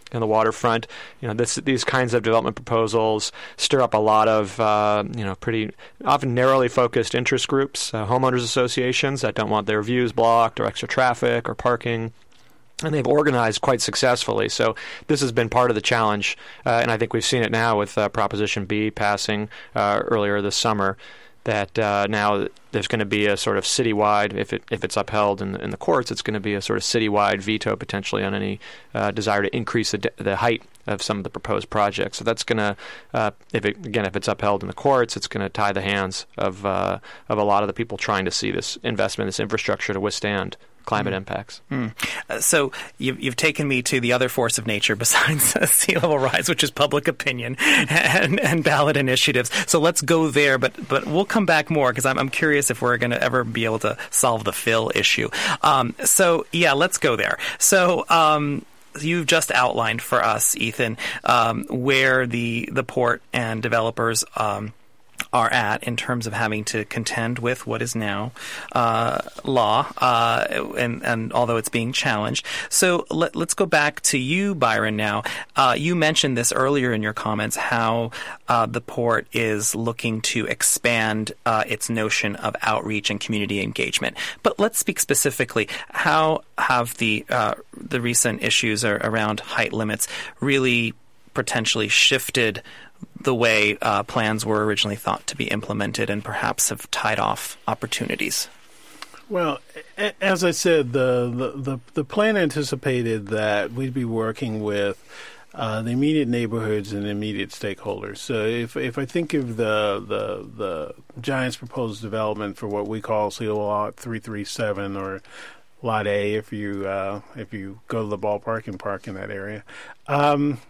and the waterfront. You know, this, these kinds of development proposals stir up a lot of, uh, you know, pretty often narrowly focused interest groups, uh, homeowners associations that don't want their views blocked or extra traffic or parking. And they've organized quite successfully. So this has been part of the challenge, uh, and I think we've seen it now with uh, Proposition B passing uh, earlier this summer, that uh, now there's going to be a sort of citywide, if it if it's upheld in the, in the courts, it's going to be a sort of citywide veto potentially on any uh, desire to increase the, the height of some of the proposed projects. So that's going to, uh, if it, again, if it's upheld in the courts, it's going to tie the hands of uh, of a lot of the people trying to see this investment, this infrastructure to withstand climate mm. impacts. Mm. Uh, so you've, you've taken me to the other force of nature besides uh, sea level rise, which is public opinion and, and ballot initiatives. So let's go there, but but we'll come back more because I'm, I'm curious if we're going to ever be able to solve the fill issue. Um, so yeah, let's go there. So um, you've just outlined for us, Ethan, um, where the the port and developers um, are at in terms of having to contend with what is now uh, law, uh, and, and although it's being challenged. So let, let's go back to you, Byron, now. Uh, you mentioned this earlier in your comments, how uh, the port is looking to expand uh, its notion of outreach and community engagement. But let's speak specifically. How have the, uh, the recent issues around height limits really potentially shifted the way uh, plans were originally thought to be implemented and perhaps have tied off opportunities? Well, as I said, the, the, the, the plan anticipated that we'd be working with uh, the immediate neighborhoods and immediate stakeholders. So if if I think of the the, the Giants proposed development for what we call Seal Lot three three seven or Lot A, if you uh, if you go to the ballpark and park in that area, um,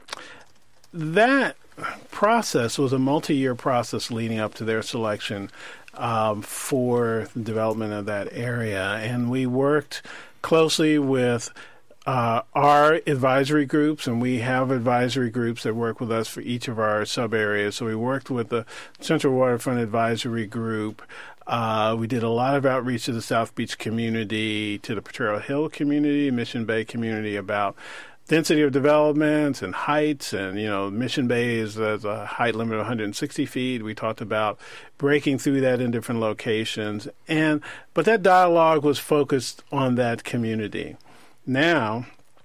that process was a multi-year process leading up to their selection um, for the development of that area. And we worked closely with uh, our advisory groups, and we have advisory groups that work with us for each of our sub-areas. So we worked with the Central Waterfront Advisory Group. Uh, we did a lot of outreach to the South Beach community, to the Potrero Hill community, Mission Bay community about density of developments and heights, and, you know, Mission Bay is has a height limit of one hundred sixty feet. We talked about breaking through that in different locations, and but that dialogue was focused on that community. Now,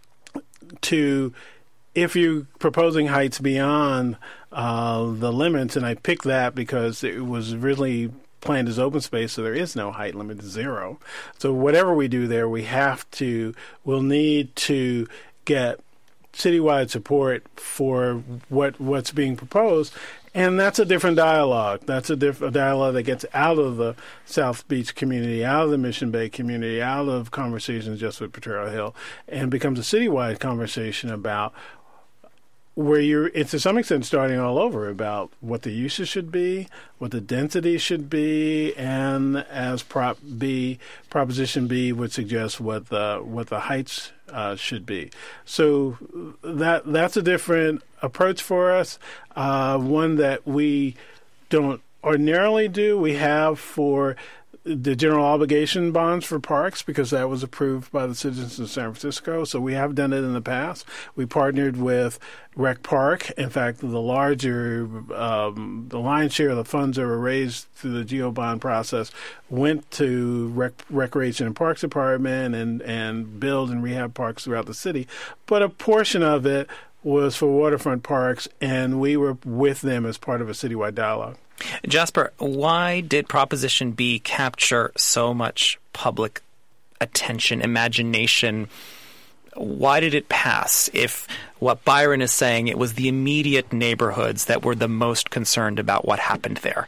to if you're proposing heights beyond uh, the limits, and I picked that because it was really planned as open space, so there is no height limit, zero. So whatever we do there, we have to, we'll need to get citywide support for what what's being proposed, and that's a different dialogue. That's a, diff- a dialogue that gets out of the South Beach community, out of the Mission Bay community, out of conversations just with Potrero Hill, and becomes a citywide conversation about where you're, it's to some extent starting all over about what the uses should be, what the density should be, and as Prop B, Proposition B would suggest what the what the heights uh, should be. So that that's a different approach for us, uh, one that we don't ordinarily do. We have for the general obligation bonds for parks because that was approved by the citizens of San Francisco. So we have done it in the past. We partnered with Rec Park. In fact, the larger, um, the lion's share of the funds that were raised through the GEO bond process went to Rec- Recreation and Parks Department and, and build and rehab parks throughout the city. But a portion of it was for waterfront parks, and we were with them as part of a citywide dialogue. Jasper, why did Proposition B capture so much public attention, imagination? Why did it pass if what Byron is saying, it was the immediate neighborhoods that were the most concerned about what happened there?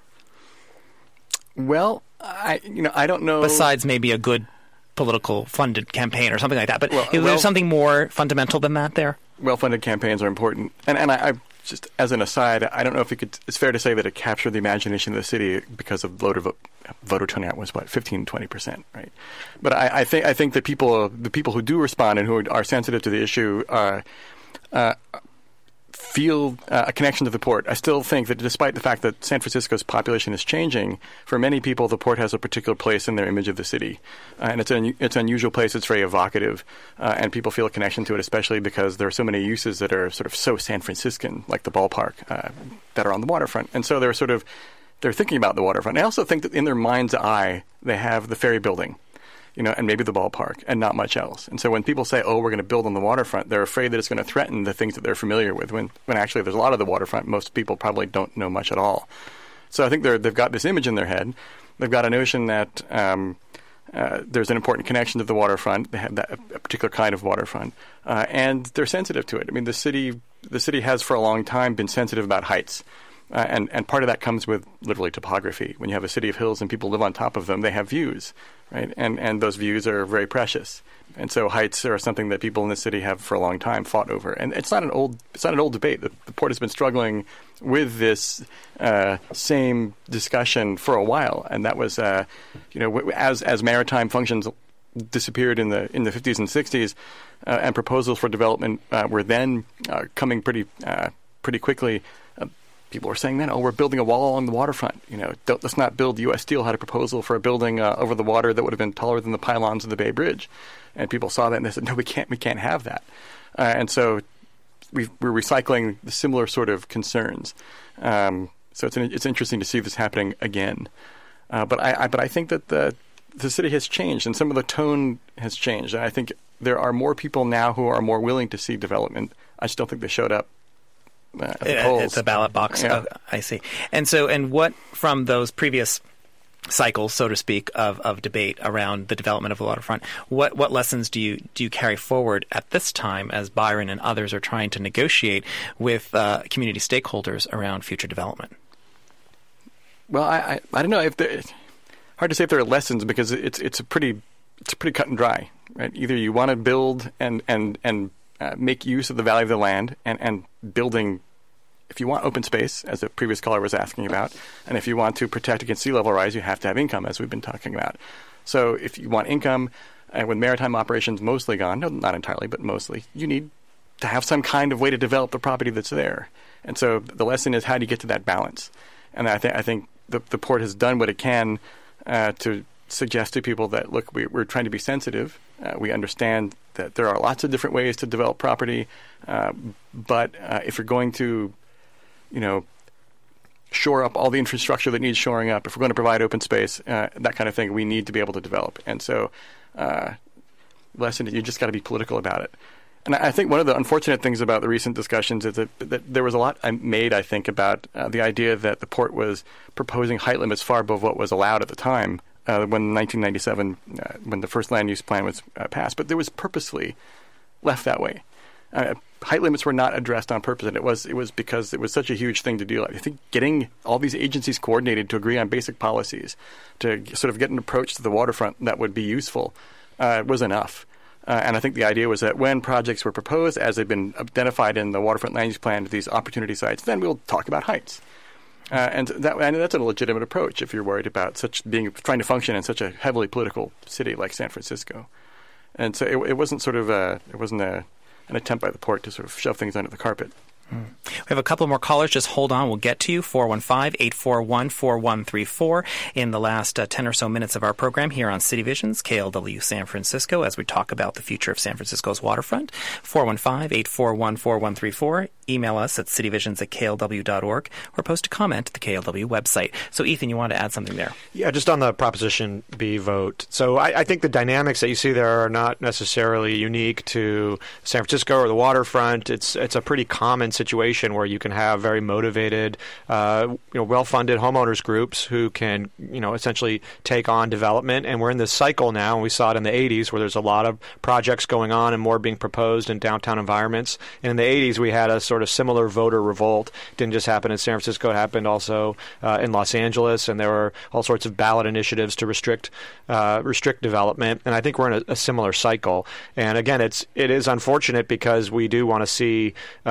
Well, I you know I don't know. Besides maybe a good political funded campaign or something like that, but well, is there well, something more fundamental than that there? Well-funded campaigns are important, and and I. I Just as an aside, I don't know if you could, it's fair to say that it captured the imagination of the city because of voter vote, voter turnout was what, fifteen, twenty percent, right? But I, I think I think the people the people who do respond and who are sensitive to the issue uh, uh, feel uh, a connection to the port. I still think that despite the fact that San Francisco's population is changing, for many people the port has a particular place in their image of the city. Uh, and it's an it's an unusual place. It's very evocative, uh, and people feel a connection to it, especially because there are so many uses that are sort of so San Franciscan, like the ballpark, uh, that are on the waterfront. And so they're sort of they're thinking about the waterfront. I also think that in their mind's eye, they have the ferry building, you know, and maybe the ballpark, and not much else. And so when people say, oh, we're going to build on the waterfront, they're afraid that it's going to threaten the things that they're familiar with, when, when actually there's a lot of the waterfront. Most people probably don't know much at all. So I think they're, they've got this image in their head. They've got a notion that um, uh, there's an important connection to the waterfront. They have that, a particular kind of waterfront. Uh, and they're sensitive to it. I mean, the city, the city has for a long time been sensitive about heights. Uh, and, and part of that comes with literally topography. When you have a city of hills and people live on top of them, they have views, right? And and those views are very precious. And so heights are something that people in the city have for a long time fought over. And it's not an old it's not an old debate. The, the port has been struggling with this uh, same discussion for a while. And that was, uh, you know, as as maritime functions disappeared in the in the fifties and sixties, uh, and proposals for development uh, were then uh, coming pretty uh, pretty quickly. Uh, People were saying then, oh, we're building a wall along the waterfront. You know, don't, let's not build. U S Steel had a proposal for a building uh, over the water that would have been taller than the pylons of the Bay Bridge, and people saw that and they said, no, we can't, we can't have that. Uh, and so we've, we're recycling the similar sort of concerns. Um, so it's an, it's interesting to see this happening again. Uh, but I, I but I think that the the city has changed and some of the tone has changed. And I think there are more people now who are more willing to see development. I just don't think they showed up. Uh, at the polls. It's a ballot box. Yeah. Oh, I see. And so, and what from those previous cycles, so to speak, of, of debate around the development of the waterfront, what what lessons do you do you carry forward at this time as Byron and others are trying to negotiate with uh, community stakeholders around future development? Well, I I, I don't know if there, hard to say if there are lessons because it's it's a pretty it's pretty cut and dry, right? Either you want to build and and and Uh, make use of the value of the land and, and building, if you want open space, as the previous caller was asking about, and if you want to protect against sea level rise, you have to have income, as we've been talking about. So if you want income, and with maritime operations mostly gone, no, not entirely, but mostly, you need to have some kind of way to develop the property that's there. And so the lesson is, how do you get to that balance? And I, th- I think the, the port has done what it can uh, to suggest to people that, look, we, we're trying to be sensitive. Uh, we understand that there are lots of different ways to develop property, uh, but uh, if you're going to, you know, shore up all the infrastructure that needs shoring up, if we're going to provide open space, uh, that kind of thing, we need to be able to develop. And so, uh, lesson, you just got to be political about it. And I think one of the unfortunate things about the recent discussions is that, that there was a lot made, I think, about uh, the idea that the port was proposing height limits far above what was allowed at the time. Uh, when nineteen ninety-seven, uh, when the first land use plan was uh, passed, but it was purposely left that way. Uh, height limits were not addressed on purpose, and it was it was because it was such a huge thing to do. I think getting all these agencies coordinated to agree on basic policies, to sort of get an approach to the waterfront that would be useful, uh, was enough. Uh, and I think the idea was that when projects were proposed, as they've been identified in the waterfront land use plan, these opportunity sites, then we'll talk about heights. Uh, and that and that's a legitimate approach if you're worried about such being trying to function in such a heavily political city like San Francisco. And so it, it wasn't sort of a, it wasn't a, an attempt by the port to sort of shove things under the carpet. Mm. We have a couple more callers. Just hold on. We'll get to you. four one five, eight four one, four one three four in the last uh, ten or so minutes of our program here on City Visions, K L W San Francisco, as we talk about the future of San Francisco's waterfront. four one five, eight four one, four one three four. Email us at cityvisions at k l w dot org or post a comment at the K L W website. So, Ethan, you want to add something there? Yeah, just on the Proposition B vote. So I, I think the dynamics that you see there are not necessarily unique to San Francisco or the waterfront. It's it's a pretty common situation where you can have very motivated, uh, you know, well-funded homeowners groups who can, you know, essentially take on development. And we're in this cycle now, and we saw it in the eighties where there's a lot of projects going on and more being proposed in downtown environments. And in the eighties, we had a sort of similar voter revolt. It didn't just happen in San Francisco; it happened also uh, in Los Angeles, and there were all sorts of ballot initiatives to restrict uh, restrict development. And I think we're in a, a similar cycle. And again, it's it is unfortunate because we do want to see uh, not necessarily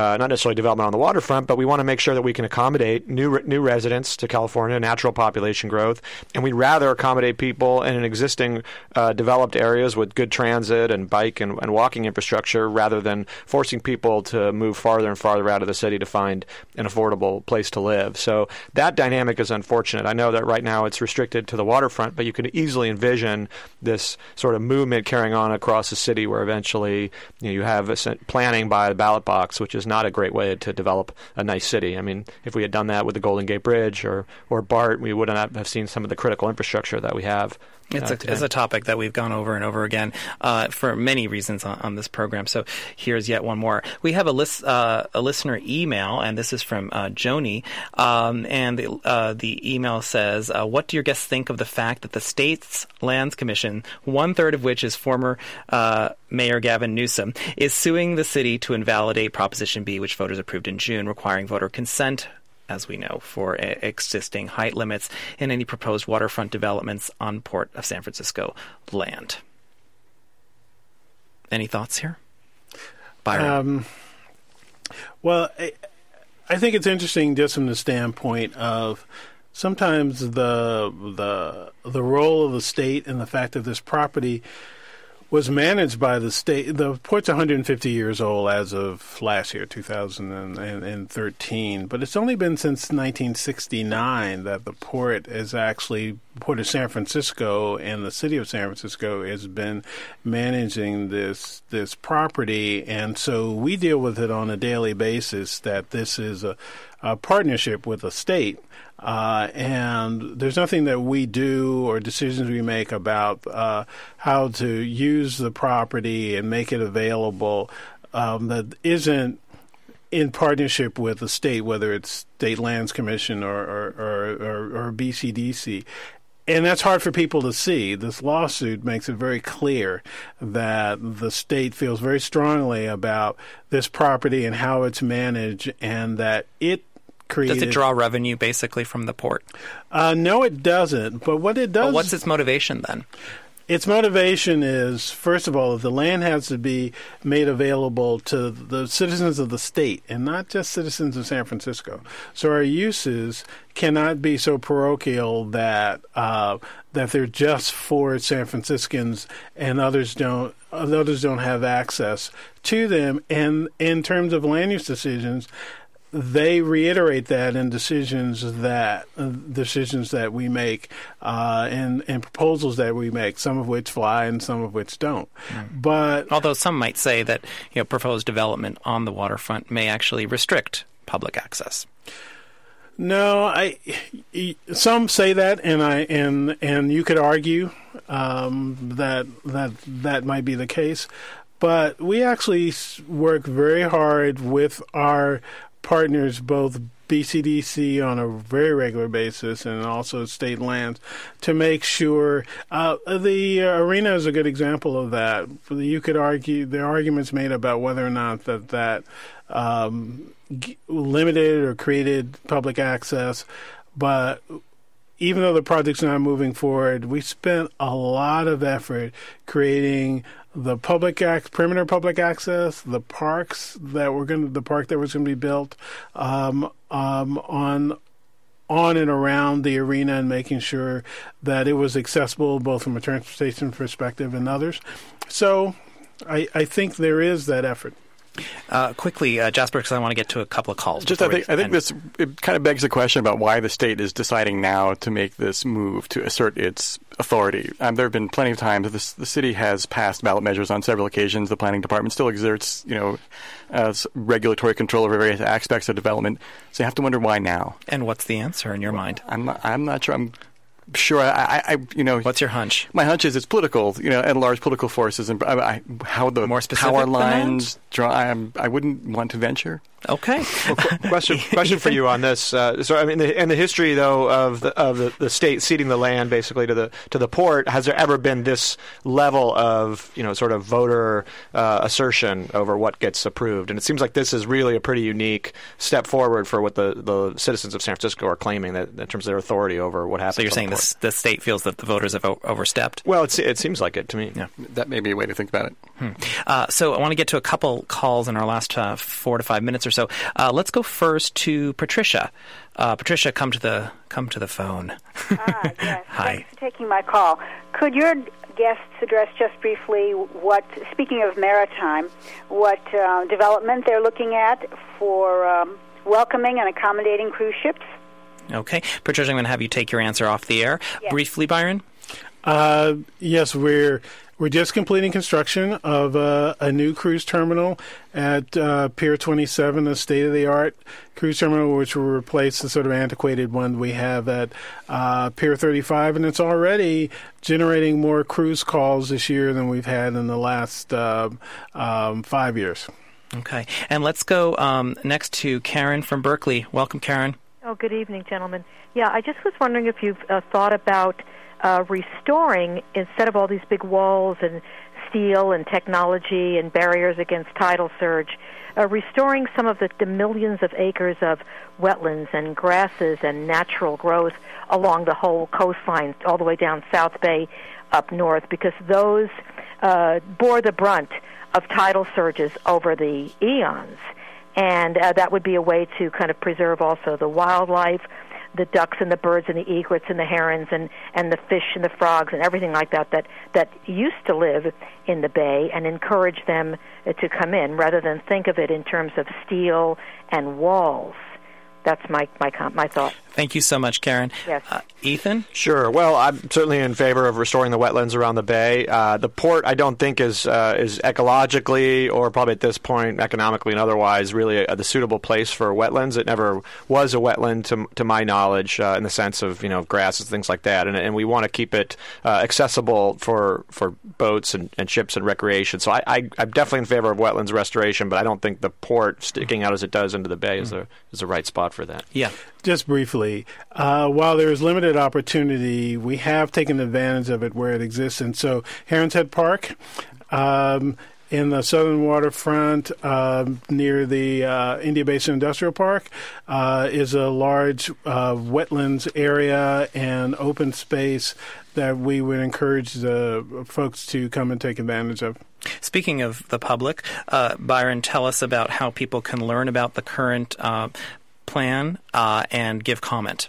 necessarily development on the waterfront, but we want to make sure that we can accommodate new new residents to California, natural population growth, and we'd rather accommodate people in an existing uh, developed areas with good transit and bike and, and walking infrastructure rather than forcing people to move farther and farther out of the city to find an affordable place to live. So that dynamic is unfortunate. I know that right now it's restricted to the waterfront, but you can easily envision this sort of movement carrying on across the city where eventually you know, you have a planning by the ballot box, which is not a great way to develop a nice city. I mean, if we had done that with the Golden Gate Bridge or, or BART, we would not have seen some of the critical infrastructure that we have. It's a, it's a topic that we've gone over and over again uh, for many reasons on, on this program. So here's yet one more. We have a list, uh, a listener email, and this is from uh, Joni. Um, and the, uh, the email says, uh, "What do your guests think of the fact that the state's Lands Commission, one third of which is former uh, Mayor Gavin Newsom, is suing the city to invalidate Proposition B, which voters approved in June, requiring voter consent, as we know, for existing height limits in any proposed waterfront developments on Port of San Francisco land?" Any thoughts here? Byron? Um, well, I, I think it's interesting just from the standpoint of sometimes the the the role of the state and the fact that this property was managed by the state. The port's one hundred fifty years old as of last year, two thousand thirteen, but it's only been since nineteen sixty-nine that the port is actually, Port of San Francisco and the city of San Francisco has been managing this this property, and so we deal with it on a daily basis that this is a, a partnership with the state. Uh, and there's nothing that we do or decisions we make about uh, how to use the property and make it available um, that isn't in partnership with the state, whether it's State Lands Commission or, or, or, or, or B C D C. And that's hard for people to see. This lawsuit makes it very clear that the state feels very strongly about this property and how it's managed, and that it created. Does it draw revenue basically from the port? Uh, no, it doesn't. But what it does... Well, what's its motivation then? Its motivation is, first of all, the land has to be made available to the citizens of the state and not just citizens of San Francisco. So our uses cannot be so parochial that uh, that they're just for San Franciscans and others don't others don't have access to them. And in terms of land use decisions, they reiterate that in decisions that uh, decisions that we make uh, and, and proposals that we make, some of which fly and some of which don't. Mm. But although some might say that you know proposed development on the waterfront may actually restrict public access. No, I. Some say that, and I and and you could argue um, that that that might be the case, but we actually work very hard with our partners, both B C D C on a very regular basis and also state lands, to make sure uh, the arena is a good example of that. You could argue there are arguments made about whether or not that that um, g- limited or created public access, but even though the project's not moving forward, we spent a lot of effort creating the public ac- perimeter public access, the parks that were going, the park that was going to be built um, um, on on and around the arena, and making sure that it was accessible both from a transportation perspective and others. So, I, I think there is that effort. Uh, quickly, uh, Jasper, because I want to get to a couple of calls. Just, I think, I think this it kind of begs the question about why the state is deciding now to make this move to assert its authority. Um, there have been plenty of times this, the city has passed ballot measures on several occasions. The planning department still exerts, you know, uh, regulatory control over various aspects of development. So you have to wonder why now. And what's the answer in your mind? I'm not, I'm not sure. I'm Sure, I, I, you know. What's your hunch? My hunch is it's political, you know, at large political forces, and I, I, how the More specific power than lines draw. I, I wouldn't want to venture. Okay. Well, qu- question question for you on this. Uh, so, I mean, the, in the history though of the of the, the state ceding the land basically to the to the port, has there ever been this level of you know sort of voter uh, assertion over what gets approved? And it seems like this is really a pretty unique step forward for what the, the citizens of San Francisco are claiming that in terms of their authority over what happens. So you're saying the, this, the state feels that the voters have o- overstepped? Well, it's, it seems like it to me. Yeah, that may be a way to think about it. Hmm. Uh, so I want to get to a couple calls in our last uh, four to five minutes or or so. Uh, let's go first to Patricia. Uh, Patricia, come to the come to the phone. Ah, yes. Hi. Thanks for taking my call. Could your guests address just briefly what, speaking of maritime, what uh, development they're looking at for um, welcoming and accommodating cruise ships? Okay. Patricia, I'm going to have you take your answer off the air. Yes. Briefly, Byron? Uh, yes, we're we're just completing construction of uh, a new cruise terminal at uh, Pier twenty-seven, a state-of-the-art cruise terminal, which will replace the sort of antiquated one we have at uh, Pier thirty-five, and it's already generating more cruise calls this year than we've had in the last uh, um, five years. Okay. And let's go um, next to Karen from Berkeley. Welcome, Karen. Oh, good evening, gentlemen. Yeah, I just was wondering if you've uh, thought about uh, restoring, instead of all these big walls and steel and technology and barriers against tidal surge, uh, restoring some of the, the millions of acres of wetlands and grasses and natural growth along the whole coastline, all the way down South Bay up north, because those uh, bore the brunt of tidal surges over the eons. And uh, that would be a way to kind of preserve also the wildlife, the ducks and the birds and the egrets and the herons and, and the fish and the frogs and everything like that, that that used to live in the bay, and encourage them uh, to come in rather than think of it in terms of steel and walls. That's my my my thought. Thank you so much, Karen. Yes. Uh, Ethan? Sure. Well, I'm certainly in favor of restoring the wetlands around the bay. Uh, the port, I don't think, is uh, is ecologically or probably at this point economically and otherwise really a, the suitable place for wetlands. It never was a wetland, to to my knowledge, uh, in the sense of, you know, grasses, things like that. And and we want to keep it uh, accessible for for boats and, and ships and recreation. So I, I I'm definitely in favor of wetlands restoration, but I don't think the port sticking out as it does into the bay is the is the right spot for that. Yeah. Just briefly, uh, while there is limited opportunity, we have taken advantage of it where it exists. And so Heron's Head Park um, in the southern waterfront uh, near the uh, India Basin Industrial Park uh, is a large uh, wetlands area and open space that we would encourage the folks to come and take advantage of. Speaking of the public, uh, Byron, tell us about how people can learn about the current uh, plan uh, and give comment.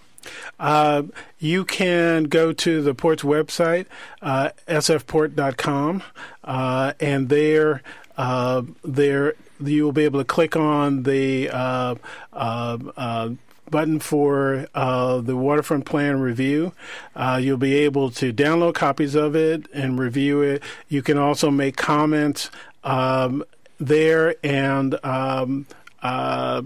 Uh, you can go to the port's website, uh, s f port dot com, uh, and there, uh, there you will be able to click on the uh, uh, uh, button for uh, the waterfront plan review. Uh, you'll be able to download copies of it and review it. You can also make comments um, there, and um, uh,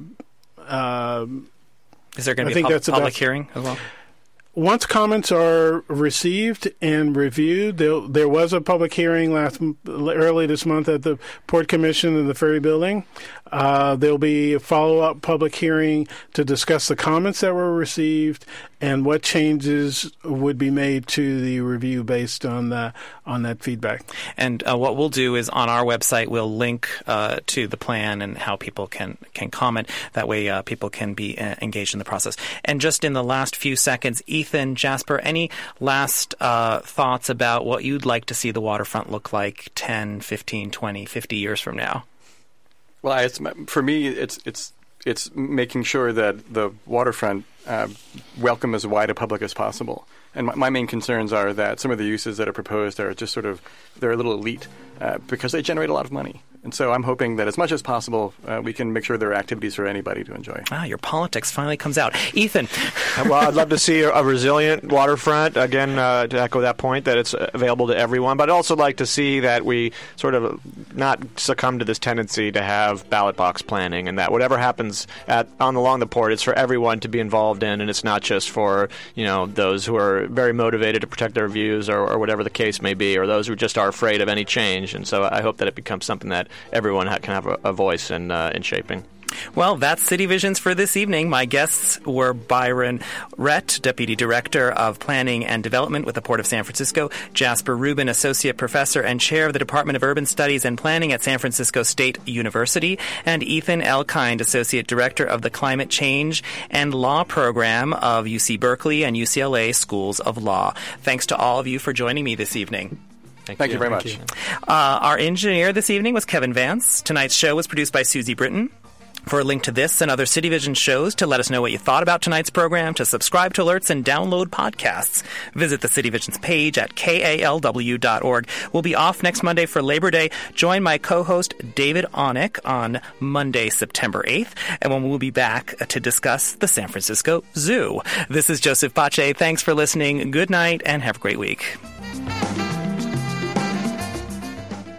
uh, is there going I to be a think pub- public about, hearing as well? Once comments are received and reviewed, there, there was a public hearing last early this month at the Port Commission in the Ferry Building. Uh, there'll be a follow-up public hearing to discuss the comments that were received and what changes would be made to the review based on the, on that feedback. And uh, what we'll do is on our website we'll link uh, to the plan and how people can, can comment. That way uh, people can be uh, engaged in the process. And just in the last few seconds, Ethan, Jasper, any last uh, thoughts about what you'd like to see the waterfront look like ten, fifteen, twenty, fifty years from now? Well, it's, for me, it's it's it's making sure that the waterfront uh, welcome as wide a public as possible. And my, my main concerns are that some of the uses that are proposed are just sort of, they're a little elite uh, because they generate a lot of money. And so I'm hoping that as much as possible, uh, we can make sure there are activities for anybody to enjoy. Ah, your politics finally comes out. Ethan. Well, I'd love to see a resilient waterfront, again, uh, to echo that point, that it's available to everyone. But I'd also like to see that we sort of not succumb to this tendency to have ballot box planning, and that whatever happens at on along the port, it's for everyone to be involved in, and it's not just for, you know, those who are very motivated to protect their views or, or whatever the case may be, or those who just are afraid of any change. And so I hope that it becomes something that everyone ha- can have a, a voice in, uh, in shaping. Well, that's City Visions for this evening. My guests were Byron Rett, Deputy Director of Planning and Development with the Port of San Francisco, Jasper Rubin, Associate Professor and Chair of the Department of Urban Studies and Planning at San Francisco State University, and Ethan Elkind, Associate Director of the Climate Change and Law Program of U C Berkeley and U C L A Schools of Law. Thanks to all of you for joining me this evening. Thank, Thank you. you very Thank much. You. Uh, our engineer this evening was Kevin Vance. Tonight's show was produced by Susie Britton. For a link to this and other City Vision shows, to let us know what you thought about tonight's program, to subscribe to alerts and download podcasts, visit the City Vision's page at K A L W dot org. We'll be off next Monday for Labor Day. Join my co-host David Onick on Monday, September eighth, and when we'll be back to discuss the San Francisco Zoo. This is Joseph Pace. Thanks for listening. Good night and have a great week.